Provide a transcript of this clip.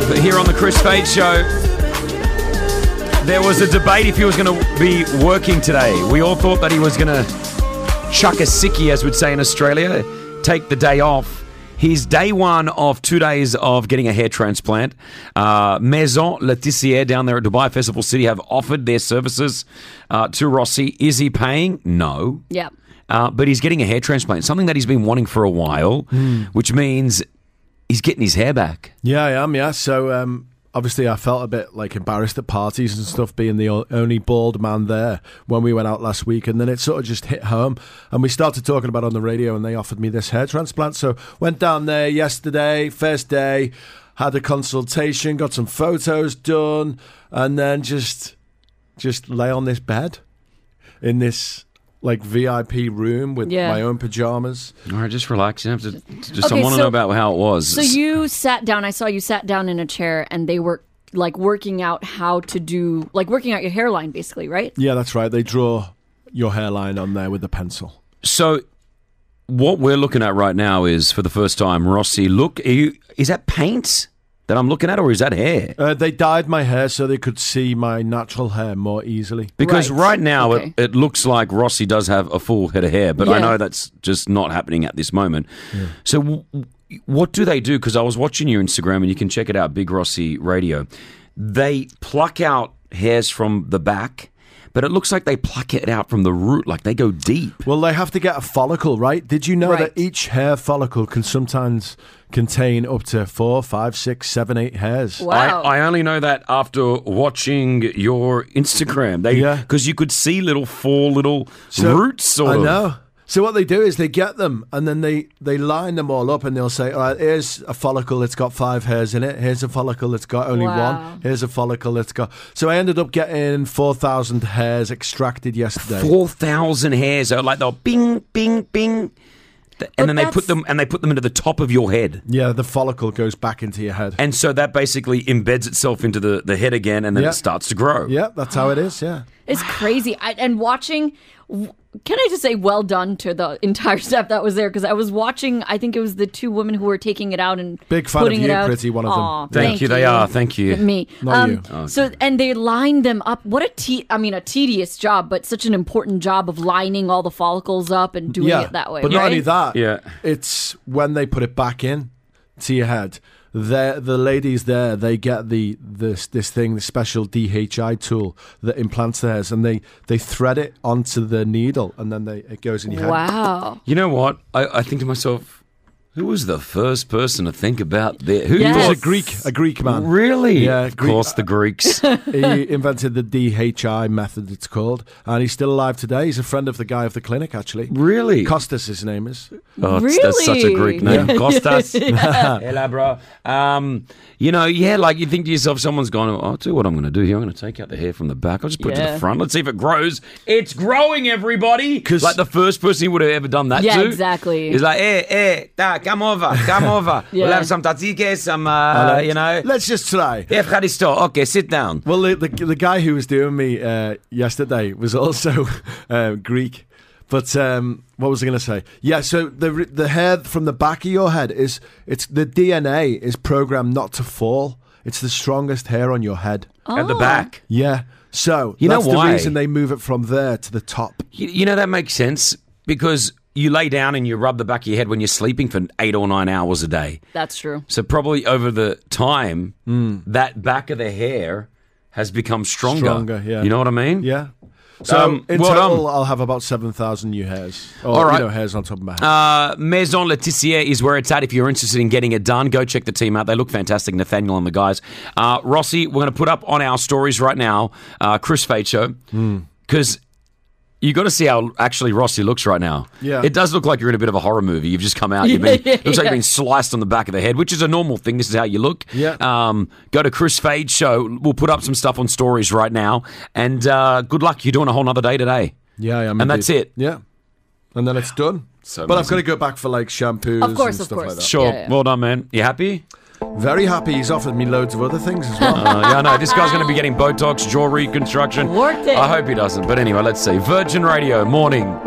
here on the Chris Fade Show. There was a debate if he was going to be working today. We all thought that he was going to chuck a sickie, as we'd say in Australia, take the day off. He's day one of 2 days of getting a hair transplant. Maison Laetitia down there at Dubai Festival City have offered their services to Rossi. Is he paying? No. Yeah. But he's getting a hair transplant, something that he's been wanting for a while, which means he's getting his hair back. Yeah, I am, yeah. So, obviously, I felt a bit embarrassed at parties and stuff, being the only bald man there when we went out last week. And then it sort of just hit home. And we started talking about it on the radio, and they offered me this hair transplant. So, went down there yesterday, first day, had a consultation, got some photos done, and then just lay on this bed in this VIP room with my own pajamas. All right, just relax. You have to. I want to know about how it was. So you sat down. I saw you sat down in a chair, and they were working out how to do working out your hairline, basically, right? Yeah, that's right. They draw your hairline on there with a pencil. So what we're looking at right now is, for the first time, Rossi. Look, is that paint that I'm looking at, or is that hair? They dyed my hair so they could see my natural hair more easily. Because right now it looks like Rossi does have a full head of hair, but I know that's just not happening at this moment. Yeah. So what do they do? Because I was watching your Instagram, and you can check it out, Big Rossi Radio. They pluck out hairs from the back, but it looks like they pluck it out from the root, like they go deep. Well, they have to get a follicle, right? Did you know that each hair follicle can sometimes contain up to 4, 5, 6, 7, 8 hairs? Wow. I only know that after watching your Instagram. Because you could see four little roots, sort of. I know. So what they do is they get them, and then they line them all up, and they'll say, all right, here's a follicle that's got 5 hairs in it. Here's a follicle that's got only 1. Here's a follicle that's got... So I ended up getting 4,000 hairs extracted yesterday. 4,000 hairs. They'll bing, bing, bing. And then they put them into the top of your head. Yeah, the follicle goes back into your head. And so that basically embeds itself into the head again, and then it starts to grow. Yeah, that's how it is, yeah. It's crazy. And watching... Can I just say well done to the entire staff that was there? Because I was watching, I think it was the 2 women who were taking it out and big fan putting of you, it out. Pretty, one of them. Aww, thank you. They are. Thank you. Me. Not you. Oh, so, and they lined them up. What a tedious job, but such an important job of lining all the follicles up and doing it that way. But not only that, yeah. It's when they put it back in to your head. The ladies there, they get this thing, the special DHI tool that implants the hairs, and they thread it onto the needle, and then it goes in your head. Wow. You know what? I think to myself, who was the first person to think about that? It was a Greek man. Really? Yeah. Of course, the Greeks. He invented the DHI method, it's called, and he's still alive today. He's a friend of the guy of the clinic, actually. Really? Costas, his name is. Oh, really? That's such a Greek name. Yeah. Costas. Hello, bro. You think to yourself, someone's gone, I'll tell you what I'm going to do here. I'm going to take out the hair from the back. I'll just put it to the front. Let's see if it grows. It's growing, everybody. Like the first person he would have ever done that to. Yeah, exactly. He's like, hey, come over. We'll have some tzatziki, some, Let's just try. Evcharisto. Okay, sit down. Well, the guy who was doing me yesterday was also Greek. But what was I going to say? Yeah, so the hair from the back of your head the DNA is programmed not to fall. It's the strongest hair on your head. At the back. Yeah. So that's the reason they move it from there to the top. That makes sense, because you lay down and you rub the back of your head when you're sleeping for 8 or 9 hours a day. That's true. So probably over the time, that back of the hair has become stronger. Yeah. You know what I mean? Yeah. So in total, I'll have about 7,000 new hairs. Or, all right. Hairs on top of my head. Maison Laetitia is where it's at. If you're interested in getting it done, go check the team out. They look fantastic, Nathaniel and the guys. Rossi, we're going to put up on our stories right now, Chris Fade Show, because you got to see how actually Rossi looks right now. Yeah. It does look like you're in a bit of a horror movie. You've just come out. Looks like you've been sliced on the back of the head, which is a normal thing. This is how you look. Yeah. Go to Chris Fade Show. We'll put up some stuff on stories right now. And good luck. You're doing a whole nother day today. Yeah, I am. And that's it. Yeah. And then it's done. So but I've got to go back for shampoos and stuff like that. Sure. Yeah. Well done, man. You happy? Very happy. He's offered me loads of other things as well. Yeah, I know. This guy's going to be getting Botox, jaw reconstruction. Worked it. I hope he doesn't. But anyway, let's see. Virgin Radio, morning.